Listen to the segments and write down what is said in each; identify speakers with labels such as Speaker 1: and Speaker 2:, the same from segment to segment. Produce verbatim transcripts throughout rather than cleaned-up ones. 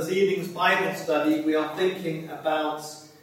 Speaker 1: this evening's Bible study, we are thinking about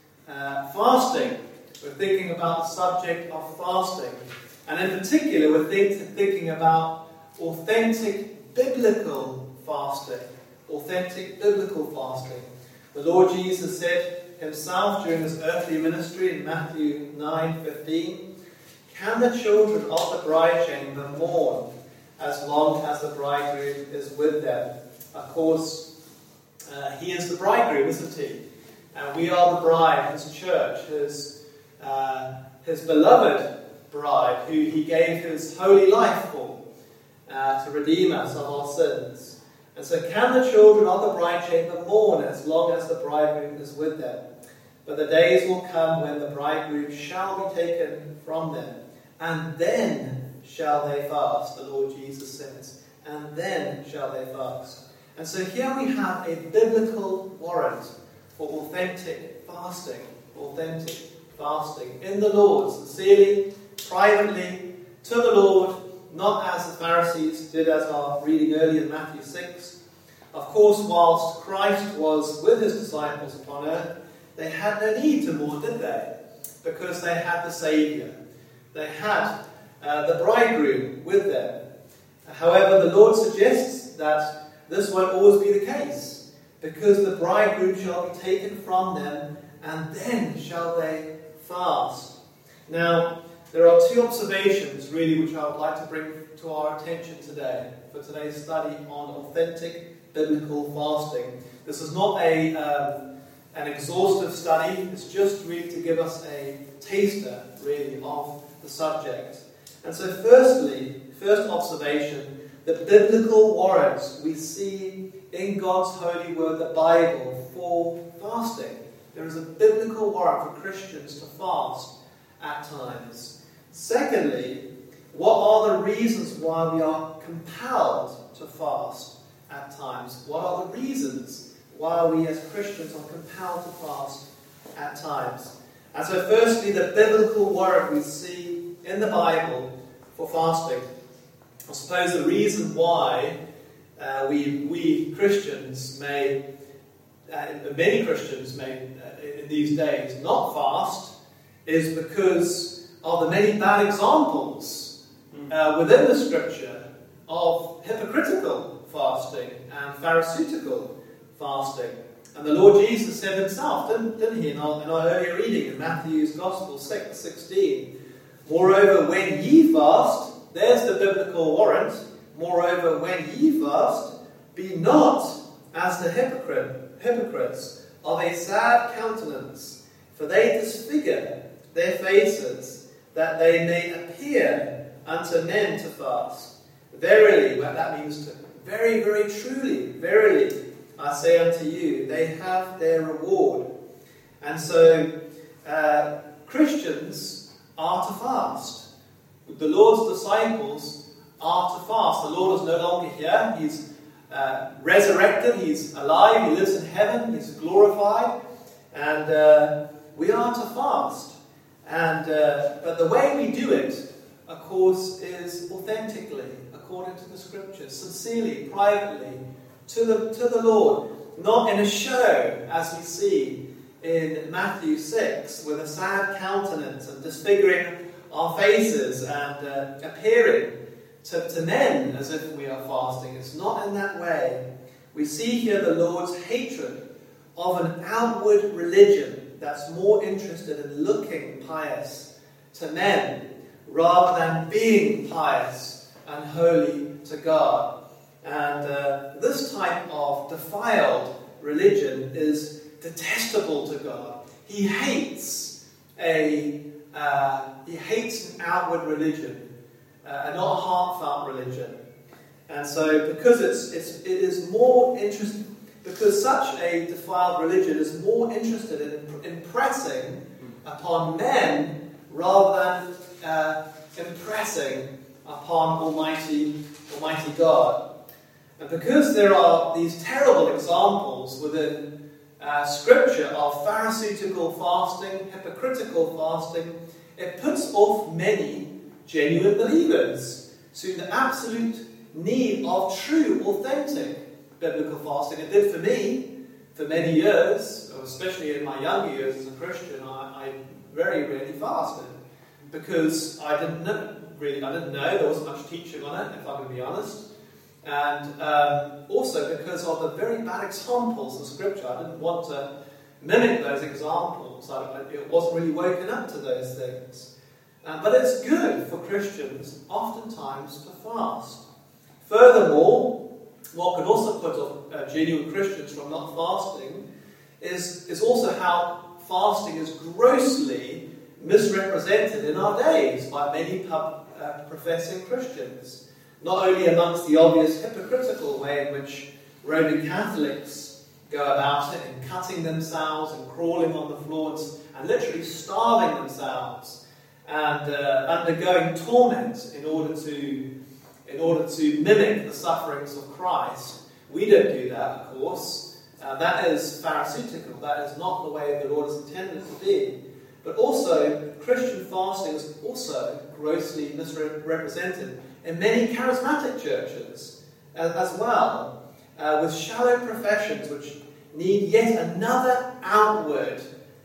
Speaker 1: uh, fasting. We're thinking about the subject of fasting. And in particular, we're think- thinking about authentic biblical fasting. Authentic biblical fasting. The Lord Jesus said himself during his earthly ministry in Matthew nine fifteen, "Can the children of the bride chamber mourn as long as the bridegroom is with them?" Of course, uh, he is the bridegroom, isn't he? And we are the bride, his church, his, uh, his beloved bride, who he gave his holy life for, uh, to redeem us of our sins. And so can the children of the bride chamber mourn as long as the bridegroom is with them? But the days will come when the bridegroom shall be taken from them, and then shall they fast, the Lord Jesus says. And then shall they fast. And so here we have a biblical warrant for authentic fasting. Authentic fasting in the Lord, sincerely, privately, to the Lord, not as the Pharisees did, as our reading earlier in Matthew six. Of course, whilst Christ was with his disciples upon earth, they had no need to mourn, did they? Because they had the Saviour. They had uh, the bridegroom with them. However, the Lord suggests that this won't always be the case, because the bridegroom shall be taken from them, and then shall they fast. Now, there are two observations, really, which I would like to bring to our attention today, for today's study on authentic biblical fasting. This is not a um, an exhaustive study, it's just really to give us a taster, really, of the subject. And so, firstly, first observation, the biblical warrants we see in God's holy word, the Bible, for fasting. There is a biblical warrant for Christians to fast at times. Secondly, what are the reasons why we are compelled to fast at times? What are the reasons why we as Christians are compelled to fast at times? And so firstly, the biblical warrant we see in the Bible for fasting. I suppose the reason why uh, we we Christians may, uh, many Christians may uh, in these days not fast is because of the many bad examples uh, within the Scripture of hypocritical fasting and pharisaical fasting. And the Lord Jesus said himself, didn't, didn't he, in our, in our earlier reading in Matthew's Gospel six sixteen, "Moreover, when ye fast," there's the biblical warrant, "moreover, when ye fast, be not as the hypocrite, hypocrites of a sad countenance, for they disfigure their faces, that they may appear unto men to fast. Verily," well, that means to, very, very truly, verily, I say unto you, they have their reward. And so, uh, Christians are to fast. The Lord's disciples are to fast. The Lord is no longer here. He's uh, resurrected. He's alive. He lives in heaven. He's glorified. And uh, we are to fast. And uh, but the way we do it, of course, is authentically, according to the Scriptures, sincerely, privately, to the to the Lord, not in a show, as we see in Matthew six, with a sad countenance and disfiguring our faces and uh, appearing to, to men as if we are fasting. It's not in that way. We see here the Lord's hatred of an outward religion that's more interested in looking pious to men rather than being pious and holy to God. And uh, this type of defiled religion is detestable to God. He hates a uh, he hates an outward religion, uh, and not a heartfelt religion. And so, because it's it's it is more interested, because such a defiled religion is more interested in impressing upon men rather than uh, impressing upon Almighty Almighty God. And because there are these terrible examples within uh, Scripture of pharisaical fasting, hypocritical fasting, it puts off many genuine believers to the absolute need of true, authentic biblical fasting. It did for me. for many years, especially in my younger years as a Christian, I, I very rarely fasted because I didn't know, really, I didn't know, there wasn't much teaching on it, if I'm going to be honest. And um, also because of the very bad examples in Scripture. I didn't want to mimic those examples. I, it wasn't really woken up to those things. Uh, but it's good for Christians oftentimes to fast. Furthermore, what could also put off uh, genuine Christians from not fasting is, is also how fasting is grossly misrepresented in our days by many pub, uh, professing Christians. Not only amongst the obvious hypocritical way in which Roman Catholics go about it, in cutting themselves and crawling on the floors and literally starving themselves and uh, undergoing torment in order to in order to mimic the sufferings of Christ. We don't do that, of course. Uh, that is pharisaical. That is not the way the Lord is intended to be. But also, Christian fasting is also grossly misrepresented in many charismatic churches as, as well, uh, with shallow professions which need yet another outward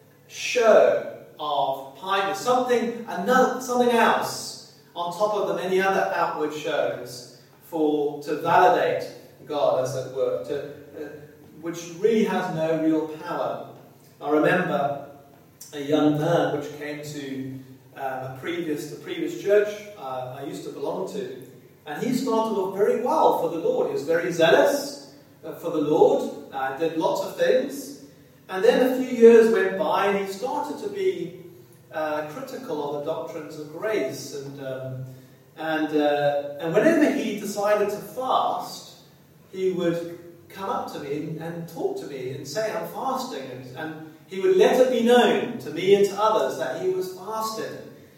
Speaker 1: show of piety, something, another, something else on top of the many other outward shows for to validate God, as it were, to, uh, which really has no real power. I remember a young man which came to um, a previous, the previous church uh, I used to belong to, and he started off very well for the Lord. He was very zealous uh, for the Lord, uh, did lots of things, and then a few years went by and he started to be uh, critical of the doctrines of grace, and um, and uh, and whenever he decided to fast, he would come up to me and, and talk to me and say, "I'm fasting," and, and he would let it be known to me and to others that he was fasting.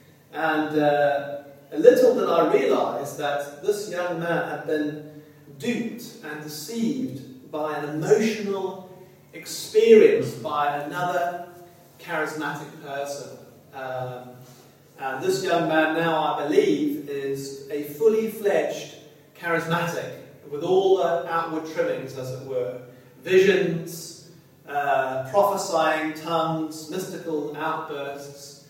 Speaker 1: And uh, little did I realise that this young man had been duped and deceived by an emotional experience by another charismatic person. Um, and this young man now, I believe, is a fully fledged charismatic with all the outward trimmings, as it were. Visions, Uh, prophesying tongues, mystical outbursts,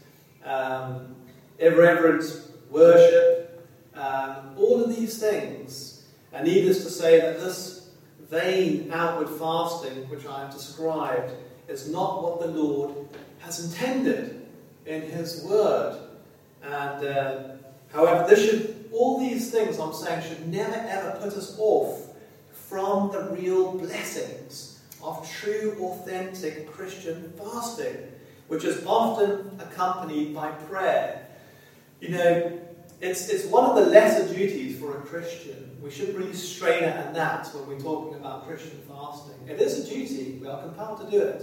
Speaker 1: um, irreverent worship, um, all of these things. And needless to say that this vain outward fasting, which I have described, is not what the Lord has intended in His Word. And uh, however, this should, all these things I'm saying should never ever put us off from the real blessings of true, authentic Christian fasting, which is often accompanied by prayer. You know, it's, it's one of the lesser duties for a Christian. We shouldn't really strain at that when we're talking about Christian fasting. It is a duty, we are compelled to do it.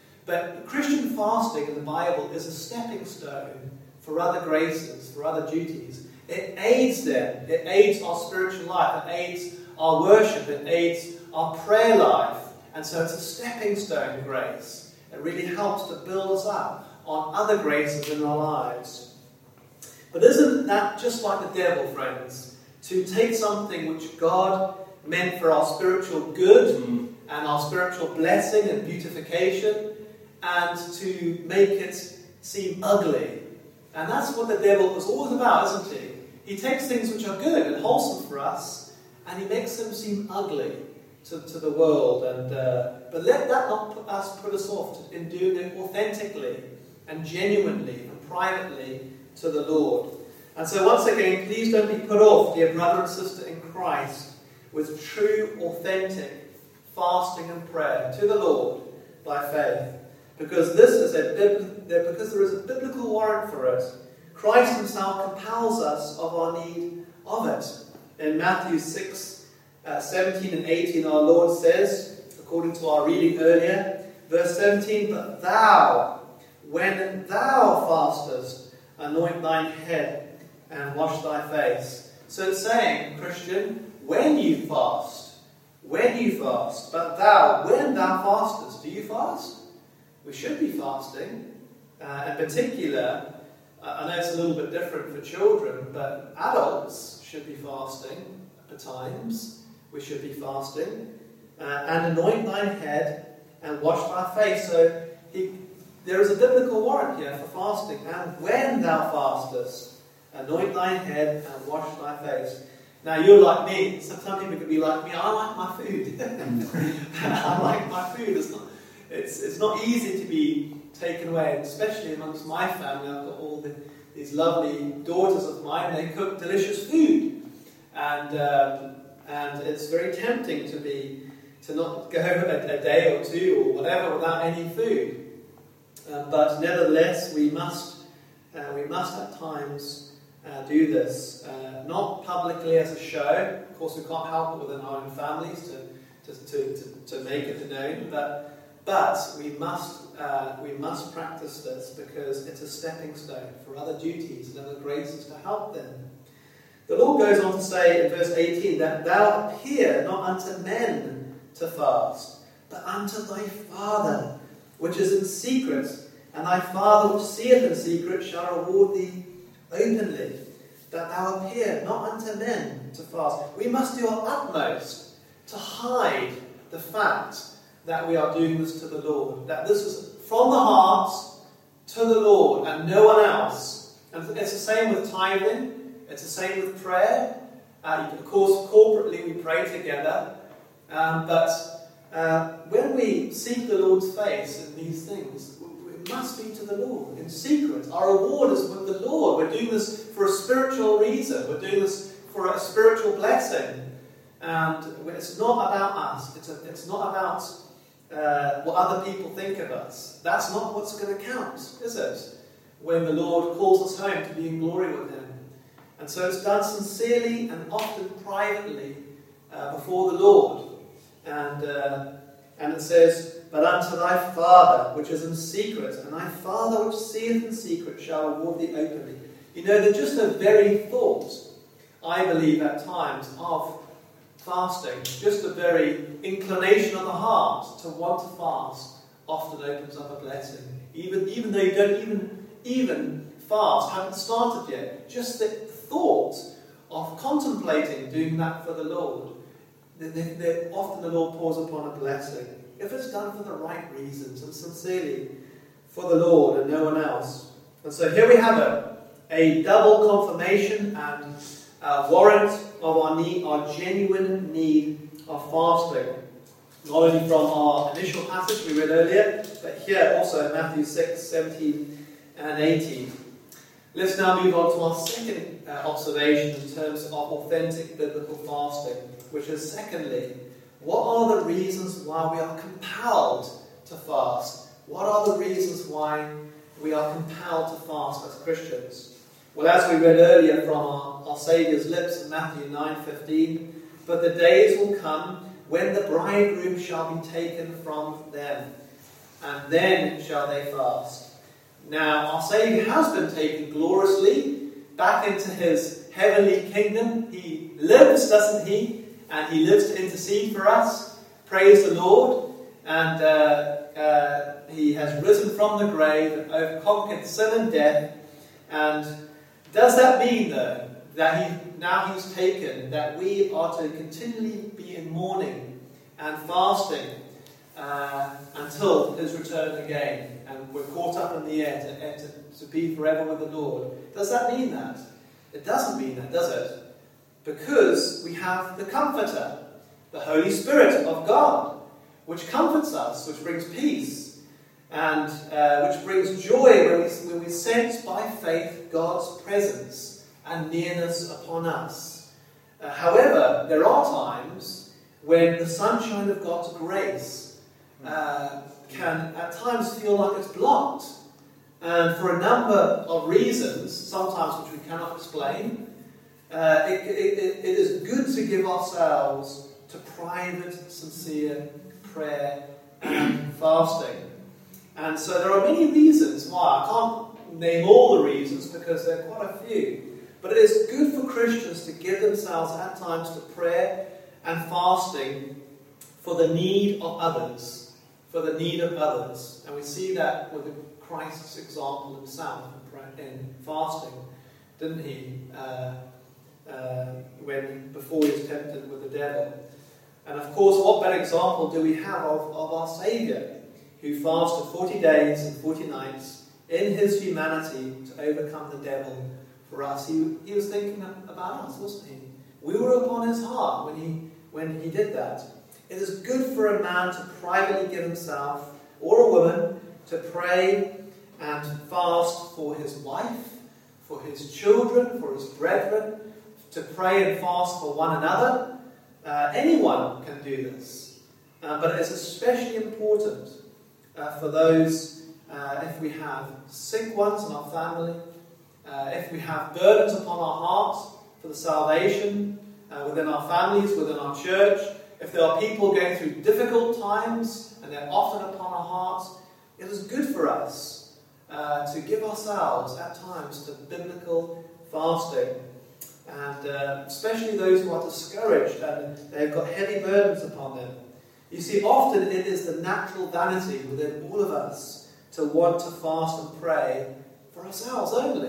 Speaker 1: But Christian fasting in the Bible is a stepping stone for other graces, for other duties. It aids them, it aids our spiritual life, it aids our worship, it aids our prayer life. And so it's a stepping stone grace. It really helps to build us up on other graces in our lives. But isn't that just like the devil, friends? To take something which God meant for our spiritual good mm. and our spiritual blessing and beautification, and to make it seem ugly. And that's what the devil was always about, isn't he? He takes things which are good and wholesome for us, and he makes them seem ugly To, to the world, and uh, but let that not put us put us off in doing it authentically and genuinely and privately to the Lord. And so once again, please don't be put off, dear brother and sister in Christ, with true, authentic fasting and prayer to the Lord by faith, because this is a because there is a biblical warrant for it. Christ Himself compels us of our need of it. In Matthew six. Uh, seventeen and eighteen, our Lord says, according to our reading earlier, verse seventeen, "But thou, when thou fastest, anoint thine head and wash thy face." So it's saying, Christian, when you fast, when you fast, but thou, when thou fastest, do you fast? We should be fasting. Uh, in particular, uh, I know it's a little bit different for children, but adults should be fasting at times. We should be fasting. Uh, and anoint thine head and wash thy face. So he, there is a biblical warrant here for fasting. And when thou fastest, anoint thy head and wash thy face. Now you're like me. Some people could be like me. I like my food. I like my food. It's not, it's, it's not easy to be taken away, especially amongst my family. I've got all the, these lovely daughters of mine. They cook delicious food, and um, and it's very tempting to be to not go a, a day or two or whatever without any food. Uh, but nevertheless, we must uh, we must at times uh, do this, uh, not publicly as a show. Of course, we can't help it within our own families to to, to, to, to make it known, but but we must uh, we must practice this because it's a stepping stone for other duties and other graces to help them. The Lord goes on to say in verse eighteen that thou appear not unto men to fast, but unto thy Father which is in secret, and thy Father which seeth in secret shall reward thee openly. That thou appear not unto men to fast. We must do our utmost to hide the fact that we are doing this to the Lord. That this is from the heart to the Lord and no one else. And it's the same with tithing. It's the same with prayer. Uh, of course, corporately we pray together. Um, but uh, when we seek the Lord's face in these things, it must be to the Lord in secret. Our reward is with the Lord. We're doing this for a spiritual reason. We're doing this for a spiritual blessing. And it's not about us. It's, a, it's not about uh, what other people think of us. That's not what's going to count, is it? When the Lord calls us home to be in glory with Him. And so it's done sincerely and often privately uh, before the Lord. And uh, and it says, but unto thy Father which is in secret, and thy Father which seeth in secret shall reward thee openly. You know, that just a very thought, I believe at times, of fasting, just a very inclination of the heart to want to fast, often opens up a blessing. Even, even though you don't even, even fast, haven't started yet, just the thought of contemplating doing that for the Lord, then, then, then often the Lord pours upon a blessing. If it's done for the right reasons and sincerely for the Lord and no one else. And so here we have it, a double confirmation and a warrant of our need, our genuine need of fasting. Not only from our initial passage we read earlier, but here also in Matthew six, seventeen and eighteen. Let's now move on to our second uh, observation in terms of authentic biblical fasting, which is secondly, what are the reasons why we are compelled to fast? What are the reasons why we are compelled to fast as Christians? Well, as we read earlier from our, our Saviour's lips in Matthew nine fifteen, but the days will come when the bridegroom shall be taken from them, and then shall they fast. Now, our Saviour has been taken gloriously back into His heavenly kingdom. He lives, doesn't He? And He lives to intercede for us. Praise the Lord. And uh, uh, He has risen from the grave and overconquered sin and death. And does that mean, though, that he, now He's taken, that we are to continually be in mourning and fasting uh, until His return again, and we're caught up in the air to, to, to be forever with the Lord? Does that mean that? It doesn't mean that, does it? Because we have the Comforter, the Holy Spirit of God, which comforts us, which brings peace, and uh, which brings joy when we, when we sense by faith God's presence and nearness upon us. Uh, however, there are times when the sunshine of God's grace uh, can at times feel like it's blocked. And for a number of reasons, sometimes which we cannot explain, Uh, it, it, it is good to give ourselves to private, sincere prayer and fasting. And so there are many reasons why. I can't name all the reasons because there are quite a few. But it is good for Christians to give themselves at times to prayer and fasting for the need of others. For the need of others. And we see that with Christ's example Himself in fasting, didn't He? Uh, Uh, when before He was tempted with the devil. And of course, what better example do we have of, of our Saviour, who fasted forty days and forty nights in his humanity to overcome the devil for us. He, he was thinking about us, wasn't he? We were upon his heart when he, when he did that. It is good for a man to privately give himself, or a woman, to pray and fast for his wife, for his children, for his brethren, to pray and fast for one another. Uh, anyone can do this. Uh, but it's especially important uh, for those, uh, if we have sick ones in our family, uh, if we have burdens upon our hearts for the salvation uh, within our families, within our church, if there are people going through difficult times and they're often upon our hearts, it is good for us uh, to give ourselves at times to biblical fasting. And uh, especially those who are discouraged and they've got heavy burdens upon them. You see, often it is the natural vanity within all of us to want to fast and pray for ourselves only.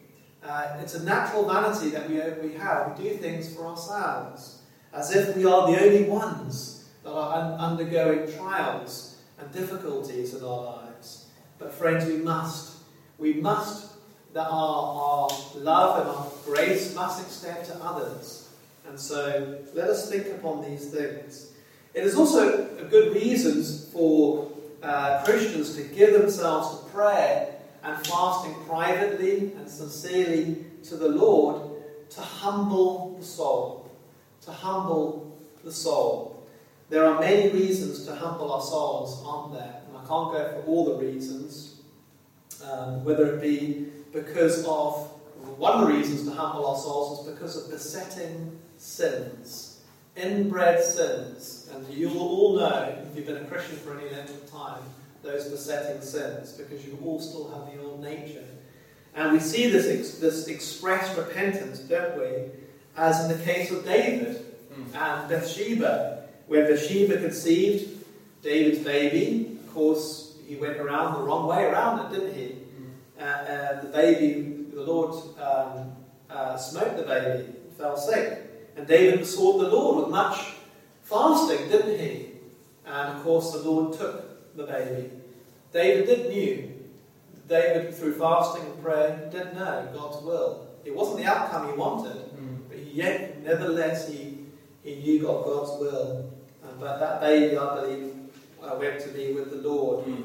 Speaker 1: Uh, it's a natural vanity that we, we have. We do things for ourselves, as if we are the only ones that are un- undergoing trials and difficulties in our lives. But friends, we must, we must, that our, our love and our grace must extend to others. And so let us think upon these things. It is also a good reason for uh, Christians to give themselves to prayer and fasting privately and sincerely to the Lord, to humble the soul. To humble the soul. There are many reasons to humble our souls, aren't there? And I can't go for all the reasons, um, whether it be because of, one of the reasons to humble our souls is because of besetting sins, inbred sins. And you'll all know, if you've been a Christian for any length of time, those besetting sins, because you all still have the old nature. And we see this, ex- this expressed repentance, don't we, as in the case of David mm. and Bathsheba. When Bathsheba conceived David's baby, of course, he went around the wrong way around it, didn't he? Uh, uh, the baby, the Lord um, uh, smote the baby, fell sick. And David besought the Lord with much fasting, didn't he? And of course the Lord took the baby. David did knew. David, through fasting and prayer, did know God's will. It wasn't the outcome he wanted, mm. but yet, nevertheless, he, he knew God, God's will. Uh, but that baby, I believe, uh, went to be with the Lord. Mm.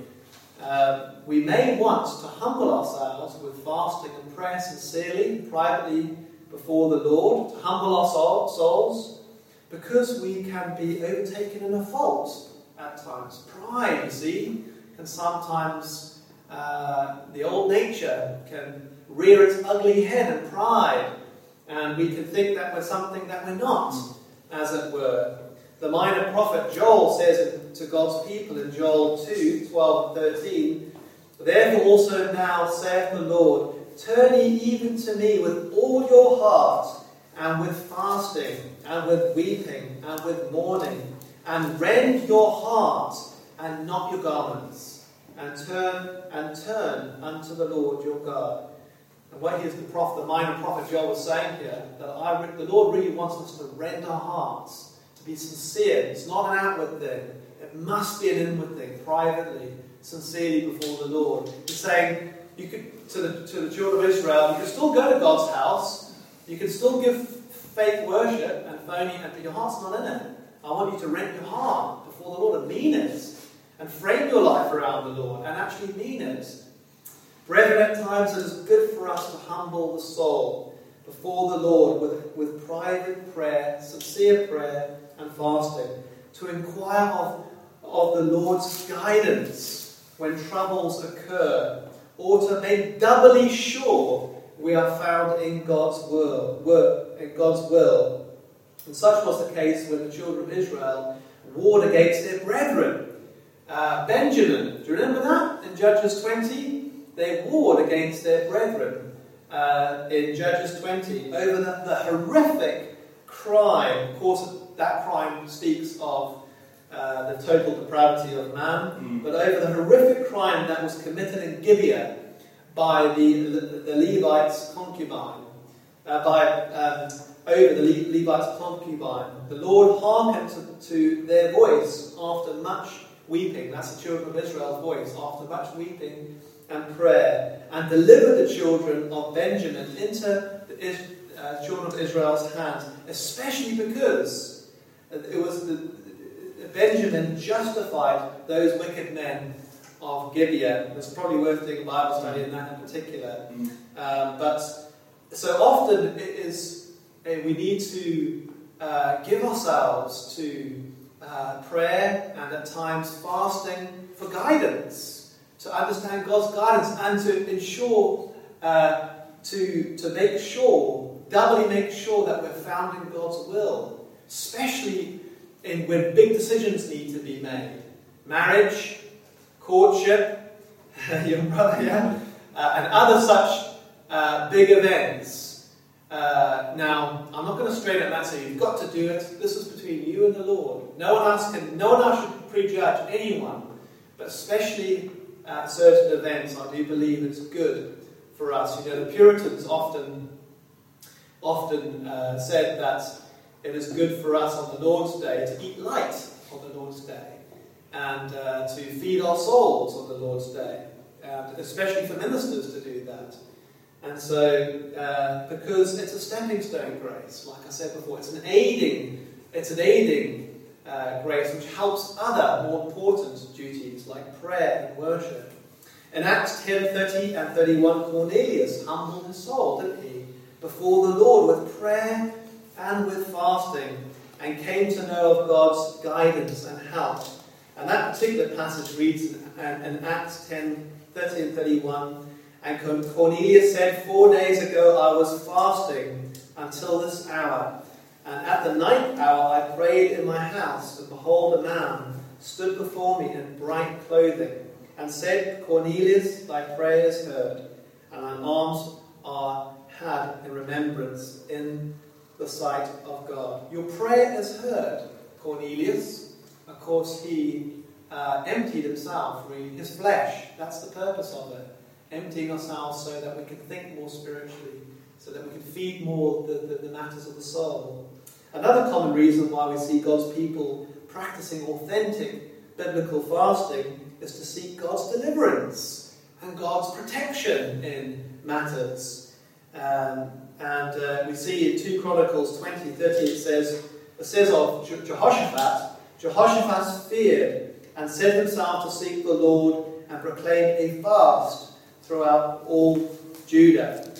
Speaker 1: Um, we may want to humble ourselves with fasting and prayer sincerely, privately before the Lord, to humble our soul, souls, because we can be overtaken in a fault at times. Pride, you see, can sometimes, uh, the old nature can rear its ugly head in pride, and we can think that we're something that we're not, as it were. The minor prophet Joel says to God's people in Joel two, twelve and thirteen, "Therefore also now saith the Lord, turn ye even to me with all your heart, and with fasting, and with weeping, and with mourning, and rend your heart, and not your garments, and turn and turn unto the Lord your God." And what here's the prophet, the minor prophet Joel was saying here, that I, the Lord really wants us to rend our hearts, to be sincere. It's not an outward thing. It must be an inward thing, privately, sincerely before the Lord. He's saying, you could, to the, to the children of Israel, you can still go to God's house, you can still give fake worship and phony, but your heart's not in it. I want you to rent your heart before the Lord and mean it, and frame your life around the Lord and actually mean it. Brethren, at times it is good for us to humble the soul before the Lord with, with private prayer, sincere prayer and fasting, to inquire of, of the Lord's guidance when troubles occur, or to make doubly sure we are found in God's will, in God's will. And such was the case when the children of Israel warred against their brethren. Uh, Benjamin, do you remember that in Judges twenty? They warred against their brethren uh, in Judges twenty over the, the horrific crime. Of course, that crime speaks of uh, the total depravity of man, mm. but over the horrific crime that was committed in Gibeah by the, the, the Levites' concubine, uh, by um, over the Le- Levite's concubine. The Lord hearkened to, to their voice after much weeping. That's the children of Israel's voice, after much weeping and prayer, and delivered the children of Benjamin into the Is- uh, children of Israel's hands, especially because it was the, Benjamin justified those wicked men of Gibeah. It's probably worth doing a Bible study in that in particular. Mm. Um, but so often it is uh, we need to uh, give ourselves to uh, prayer and at times fasting for guidance, to understand God's guidance and to ensure, uh, to to make sure, doubly make sure that we're found in God's will, especially in when big decisions need to be made. Marriage, courtship, your brother, yeah, uh, and other such uh, big events. Uh, now, I'm not going to straighten that and say you've got to do it. This is between you and the Lord. No one else can. No one else should prejudge anyone, but especially at certain events, I do believe it's good for us. You know, the Puritans often, often uh, said that it is good for us on the Lord's Day to eat light on the Lord's Day, and uh, to feed our souls on the Lord's Day, and especially for ministers to do that. And so, uh, because it's a stepping stone grace, like I said before, it's an aiding, it's an aiding uh, grace which helps other more important duties like prayer and worship. In Acts ten, thirty and thirty-one, Cornelius humbled his soul, didn't he, before the Lord with prayer and with fasting, and came to know of God's guidance and help. And that particular passage reads in, in Acts ten, thirty and thirty-one, and Cornelius said, Four days ago I was fasting until this hour, and at the ninth hour I prayed in my house, and behold, a man stood before me in bright clothing, and said, Cornelius, thy prayer is heard, and thine alms are had in remembrance in the sight of God. Your prayer is heard, Cornelius. Of course, he uh, emptied himself, really, his flesh. That's the purpose of it. Emptying ourselves so that we can think more spiritually, so that we can feed more the, the, the matters of the soul. Another common reason why we see God's people practicing authentic biblical fasting is to seek God's deliverance and God's protection in matters. Um, and uh, we see in two Chronicles twenty, thirty, it says, it says of Je- Jehoshaphat, Jehoshaphat feared and set himself to seek the Lord and proclaim a fast throughout all Judah.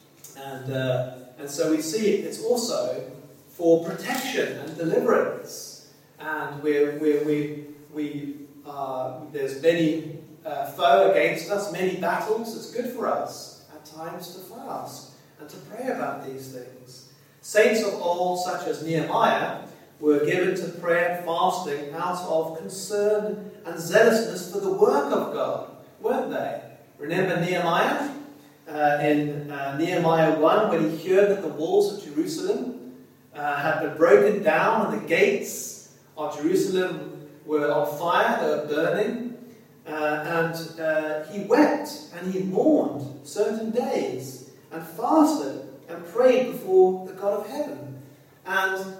Speaker 1: And uh, and so we see it, it's also for protection and deliverance. And we're, we're, we we uh, there's many uh, foe against us, many battles. It's good for us at times to fast and to pray about these things. Saints of old, such as Nehemiah, were given to prayer and fasting out of concern and zealousness for the work of God, weren't they? Remember Nehemiah? Uh, in uh, Nehemiah one, when he heard that the walls of Jerusalem uh, had been broken down and the gates of Jerusalem were on fire, they were burning, uh, and uh, he wept and he mourned certain days and fasted and prayed before the God of heaven. And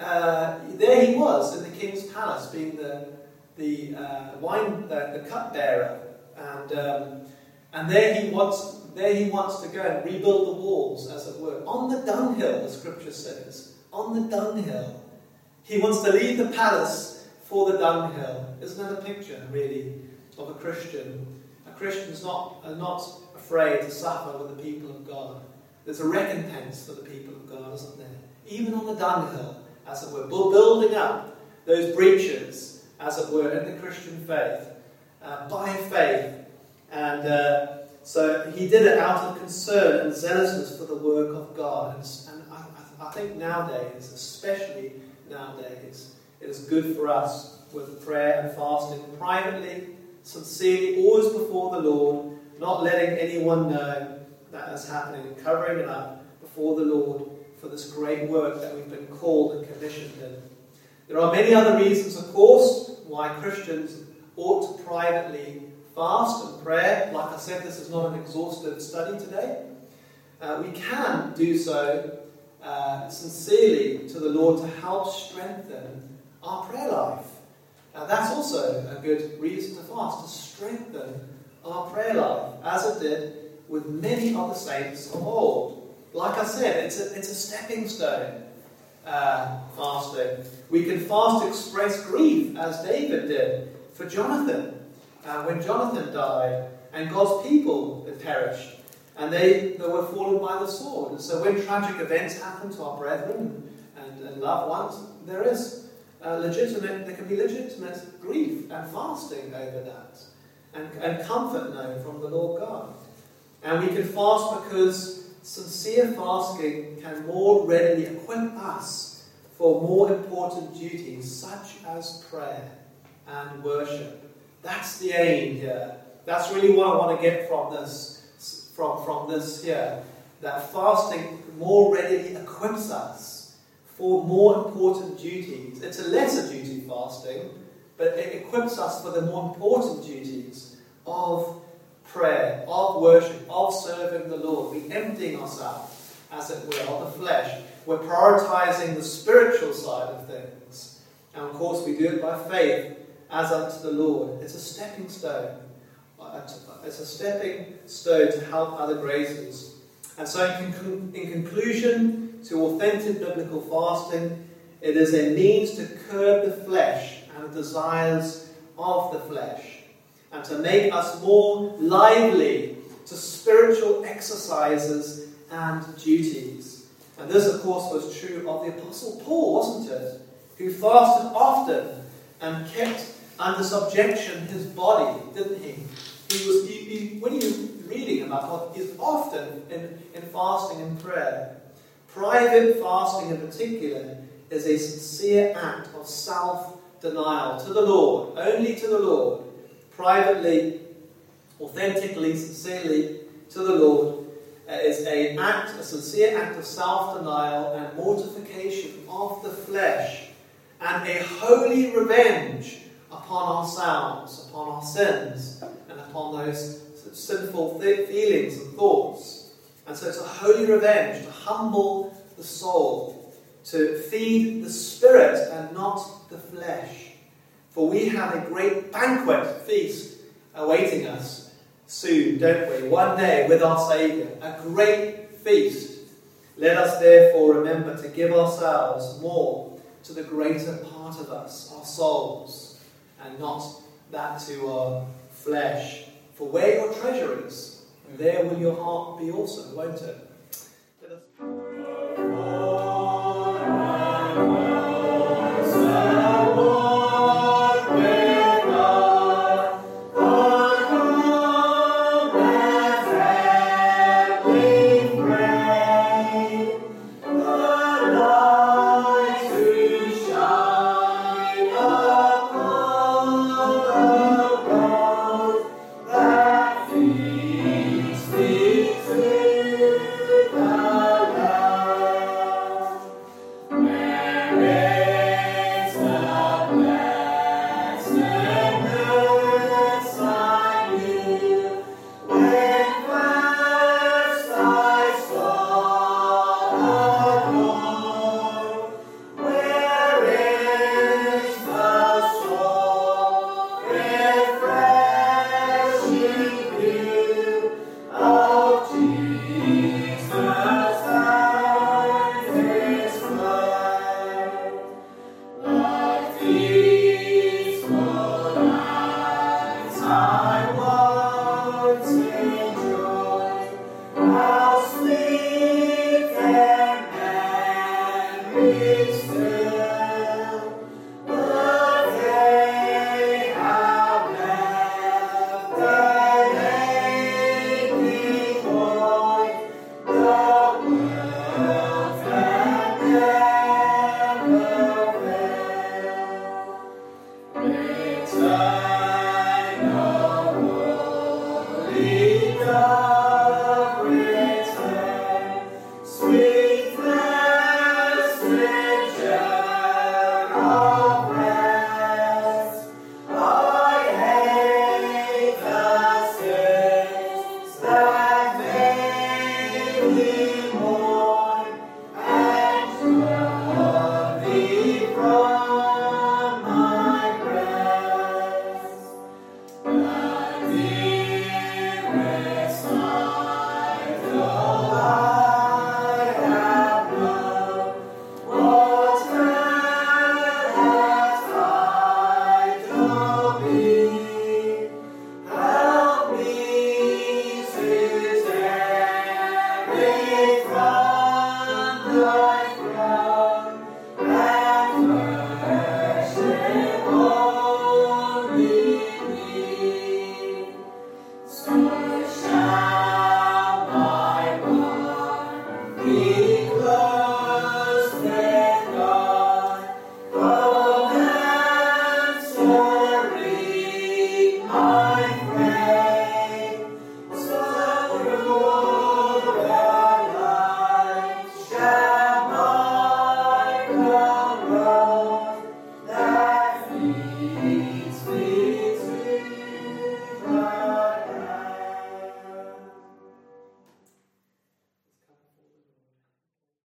Speaker 1: uh, there he was in the king's palace, being the the uh, wine, the, the cupbearer, and um, and there he wants there he wants to go and rebuild the walls, as it were, on the dunghill. The scripture says, on the dunghill. He wants to leave the palace for the dunghill. Isn't that a picture, really, of a Christian? A Christian's not are not afraid to suffer with the people of God. There's a recompense for the people of God, isn't there? Even on the dunghill, as it were, building up those breaches, as it were, in the Christian faith, uh, by faith. And uh, so he did it out of concern and zealousness for the work of God. And, and I, I think nowadays, especially nowadays, it is good for us with prayer and fasting, privately, sincerely, always before the Lord, not letting anyone know that is happening, and covering it up before the Lord for this great work that we've been called and commissioned in. There are many other reasons, of course, why Christians ought to privately fast and pray. Like I said, this is not an exhaustive study today. Uh, we can do so uh, uh, sincerely to the Lord to help strengthen our prayer life. Now that's also a good reason to fast, to strengthen our prayer life, as it did with many other saints of old. Like I said, it's a, it's a stepping stone, uh, fasting. We can fast to express grief, as David did for Jonathan, uh, when Jonathan died and God's people had perished. And they, they were fallen by the sword. And so when tragic events happen to our brethren and, and loved ones, there is uh, legitimate, there can be legitimate grief and fasting over that. And, and comfort known from the Lord God. And we can fast because sincere fasting can more readily equip us for more important duties, such as prayer and worship. That's the aim here. That's really what I want to get from this. From, from this here, that fasting more readily equips us for more important duties. It's a lesser duty, fasting, but it equips us for the more important duties of prayer, of worship, of serving the Lord. We're emptying ourselves, as it were, of the flesh. We're prioritizing the spiritual side of things. And of course we do it by faith as unto the Lord. It's a stepping stone. It's a stepping stone to help other graces. And so in, con- in conclusion to authentic biblical fasting, it is a means to curb the flesh and the desires of the flesh, and to make us more lively to spiritual exercises and duties. And this, of course, was true of the Apostle Paul, wasn't it? Who fasted often and kept under subjection his body, didn't he? He was, he, he, when you're reading about what is often in, in fasting and prayer, private fasting in particular is a sincere act of self-denial to the Lord, only to the Lord, privately, authentically, sincerely to the Lord, uh, is an act, a sincere act of self-denial and mortification of the flesh, and a holy revenge upon ourselves, upon our sins, and upon those sinful th- feelings and thoughts. And so it's a holy revenge to humble the soul, to feed the spirit and not the flesh. For we have a great banquet feast awaiting us soon, don't we? One day with our Saviour, a great feast. Let us therefore remember to give ourselves more to the greater part of us, our souls, and not that to our flesh. For where your treasure is, there will your heart be also, won't it? Let us... How sweet and merry